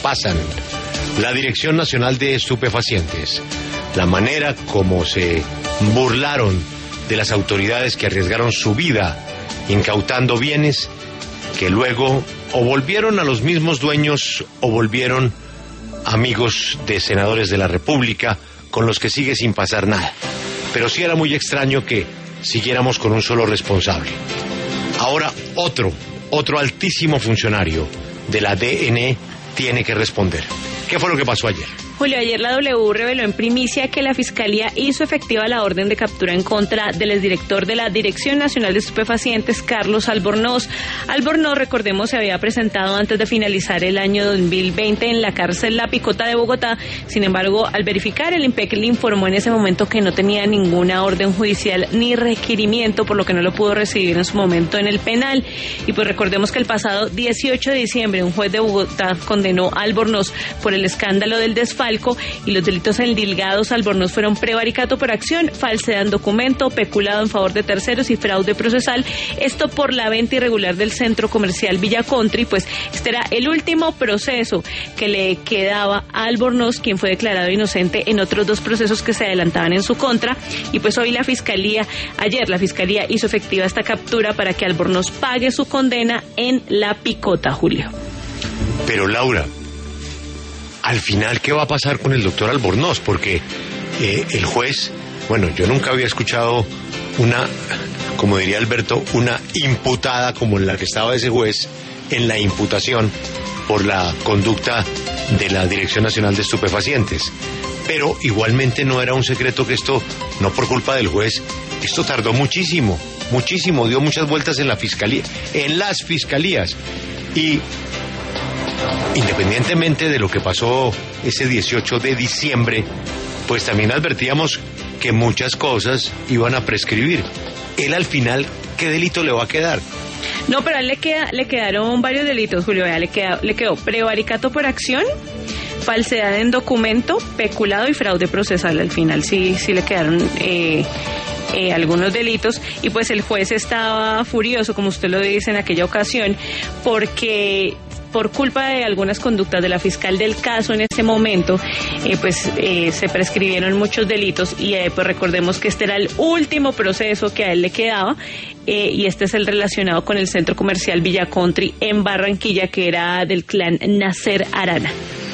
pasan. La Dirección Nacional de Estupefacientes, la manera como se burlaron de las autoridades que arriesgaron su vida incautando bienes que luego o volvieron a los mismos dueños o volvieron amigos de senadores de la República con los que sigue sin pasar nada. Pero sí era muy extraño que siguiéramos con un solo responsable. Ahora otro altísimo funcionario de la DNE tiene que responder. ¿Qué fue lo que pasó ayer? Julio, ayer la W reveló en primicia que la Fiscalía hizo efectiva la orden de captura en contra del exdirector de la Dirección Nacional de Estupefacientes, Carlos Albornoz. Albornoz, recordemos, se había presentado antes de finalizar el año 2020 en la cárcel La Picota de Bogotá. Sin embargo, al verificar, el IMPEC le informó en ese momento que no tenía ninguna orden judicial ni requerimiento, por lo que no lo pudo recibir en su momento en el penal. Y pues recordemos que el pasado 18 de diciembre un juez de Bogotá condenó a Albornoz por el escándalo del desfalco y los delitos endilgados a Albornoz fueron prevaricato por acción, falsedad en documento, peculado en favor de terceros y fraude procesal. Esto por la venta irregular del centro comercial Villa Country. Pues este era el último proceso que le quedaba a Albornoz, quien fue declarado inocente en otros 2 procesos que se adelantaban en su contra. Y pues hoy ayer la Fiscalía hizo efectiva esta captura para que Albornoz pague su condena en La Picota, Julio. Pero Laura, al final, ¿qué va a pasar con el doctor Albornoz? Porque el juez, bueno, yo nunca había escuchado como diría Alberto, una imputada como la que estaba ese juez en la imputación por la conducta de la Dirección Nacional de Estupefacientes. Pero igualmente no era un secreto que esto, no por culpa del juez, esto tardó muchísimo, dio muchas vueltas en la fiscalía, en las fiscalías. Y independientemente de lo que pasó ese 18 de diciembre, pues también advertíamos que muchas cosas iban a prescribir. Él al final, ¿qué delito le va a quedar? No, pero a él le quedaron varios delitos, Julio. Le quedó prevaricato por acción, falsedad en documento, peculado y fraude procesal. Al final sí le quedaron algunos delitos, y pues el juez estaba furioso, como usted lo dice, en aquella ocasión, porque por culpa de algunas conductas de la fiscal del caso en ese momento, se prescribieron muchos delitos, y pues recordemos que este era el último proceso que a él le quedaba, y este es el relacionado con el centro comercial Villa Country en Barranquilla, que era del clan Nasser Arana.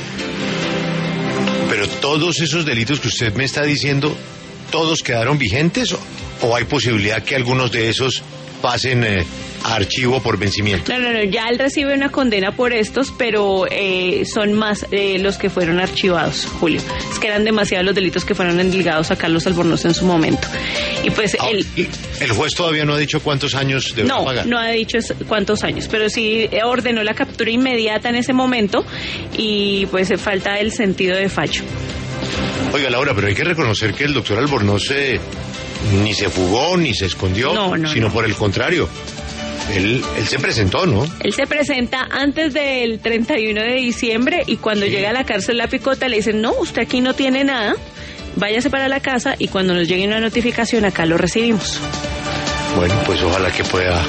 Pero todos esos delitos que usted me está diciendo, ¿todos quedaron vigentes o hay posibilidad que algunos de esos pasen a archivo por vencimiento? No, ya él recibe una condena por estos, pero son más los que fueron archivados, Julio. Es que eran demasiados los delitos que fueron endilgados a Carlos Albornoz en su momento. Y pues el juez todavía no ha dicho cuántos años deberá pagar. No ha dicho cuántos años, pero sí ordenó la captura inmediata en ese momento, y pues falta el sentido de fallo. Oiga, Laura, pero hay que reconocer que el doctor Albornoz ni se fugó ni se escondió, sino por el contrario. Él se presentó, ¿no? Él se presenta antes del 31 de diciembre, y cuando llega a la cárcel La Picota le dicen: no, usted aquí no tiene nada, váyase para la casa y cuando nos llegue una notificación acá lo recibimos. Bueno, pues ojalá que pueda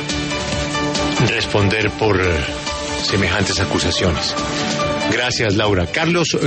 responder por semejantes acusaciones. Gracias, Laura. Carlos